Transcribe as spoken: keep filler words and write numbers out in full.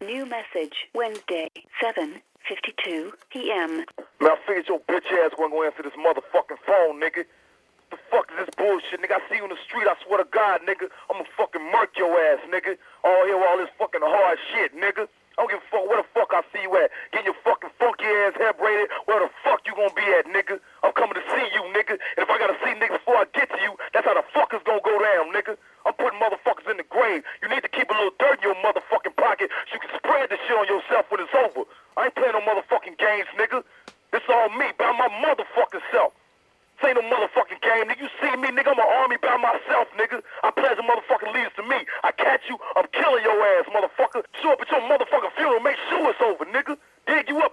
New message. Wednesday, seven fifty-two p m Man, I figured your bitch ass wasn't gonna answer this motherfucking phone, nigga. The fuck is this bullshit, nigga? I see you in the street, I swear to God, nigga. I'ma fucking murk your ass, nigga. All here with all this fucking hard shit, nigga. I don't give a fuck where the fuck I see you at. Getting your fucking funky ass hair braided, where the fuck you gonna be at, nigga? I'm coming to see you, nigga. And if I gotta see niggas before I get to you, that's how the fuck it's gonna go down, nigga. I'm putting motherfuckers in the grave. You need to keep a little dirt in your motherfucking pocket so you can spread this shit on yourself when it's over. I ain't playing no motherfucking games, nigga. This all me, by my motherfucking self. This ain't no motherfucking game, nigga. You see me, nigga, I'm an army by myself, nigga. I pledge a motherfucking leaders to me. I catch you, I'm killing your ass, motherfucker. Show up at your motherfucking funeral, make sure it's over, nigga. Dig you up.